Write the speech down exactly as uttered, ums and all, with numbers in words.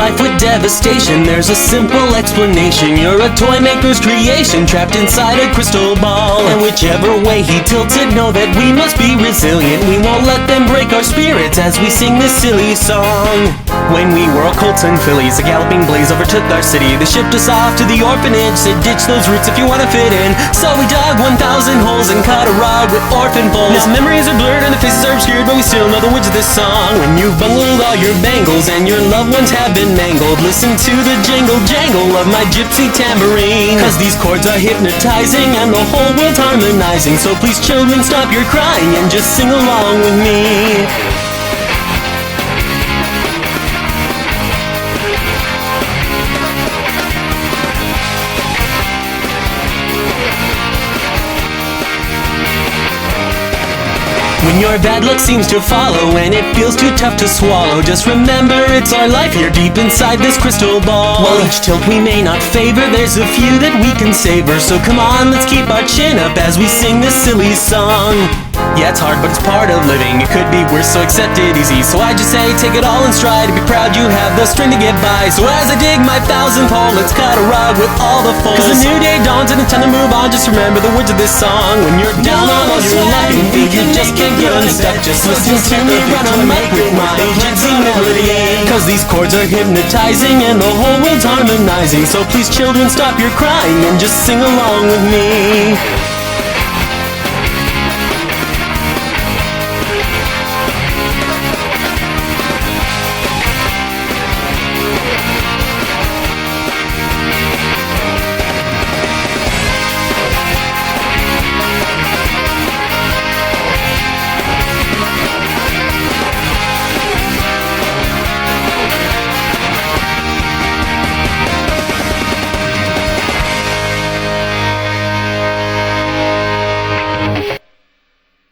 life with devastation. There's a simple explanation. You're a toy maker's creation, trapped inside a crystal ball. And whichever way he tilts it, know that we must be resilient. We won't let them break our spirits as we sing this silly song. When we were all colts and fillies, a galloping blaze overtook our city. They shipped us off to the orphanage, said ditch those roots if you wanna fit in. So we dug one thousand holes and cut a rug with orphan poles. Now memories are blurred and the faces are obscured, but we still know the words of this song. When you've bungled all your bangles and your loved ones have been mangled, listen to the jingle jangle of my gypsy tambourine. Cause these chords are hypnotizing and the whole world's harmonizing. So please children, stop your crying and just sing along with me. When your bad luck seems to follow and it feels too tough to swallow, just remember it's our life here deep inside this crystal ball. While each tilt we may not favor, there's a few that we can savor. So come on, let's keep our chin up as we sing this silly song. Yeah, it's hard, but it's part of living. It could be worse, so accept it easy. So I just say, take it all in stride. Be proud you have the strength to get by. So as I dig my thousandth hole, let's cut a rug with all the foals. Cause a new day dawns and it's time to move on. Just remember the words of this song. When you're down on all your lagging feet, you just can't get unstuck. Just listen to me run on mic with my gypsy melody. Cause these chords are hypnotizing and the whole world's harmonizing. So please children, stop your crying and just sing along with me.